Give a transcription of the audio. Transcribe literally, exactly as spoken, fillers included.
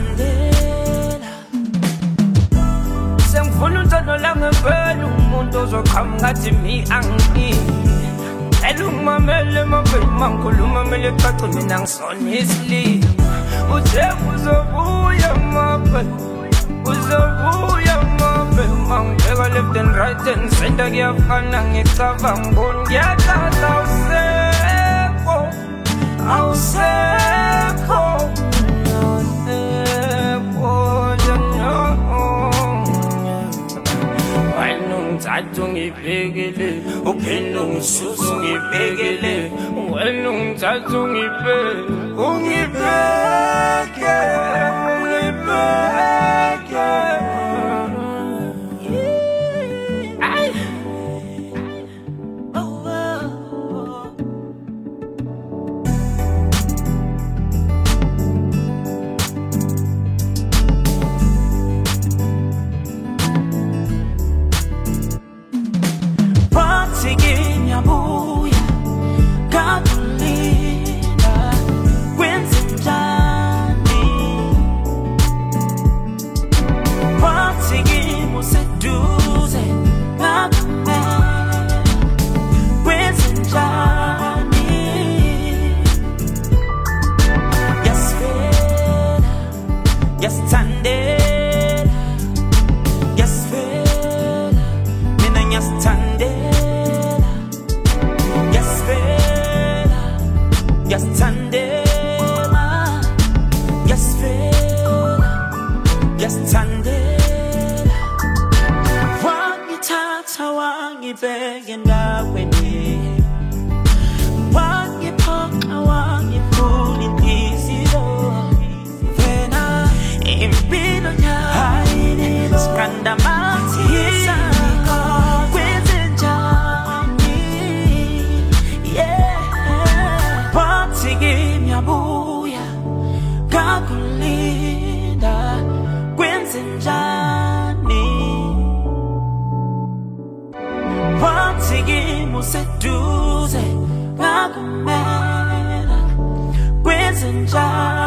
Yasithandela sengifuna uthando langempela umuntu ozoqhamuka ngathi mi angini elungimamele mababy mangikhuluma mele cace mina ngisona isililo uthe uzobuya mababy uzobuya mababy mangibheka left and right and center kuyafana ngicabanga ngibona ngiyathatha awusekho awusekho Ngithatha ungibhekele uphinde ungisusa ungibhekele wena ungithatha ungibheke ungibheke ungibheke ay oh Singing yabuya kakulinda kwenzenjani wathikimo seduze ngakumela kwenzenjani yasifela yasithandela yasifela mina ngiyasithandela Yasithandela yasifela yasithandela wangithatha wangibeka endaweni wangiphoqa wangiphula inhliziyo wena impilo yakho siqanda amathisa Yabuya kakulinda kwenzenjani wathikimo seduze ngakumela kwenzenjani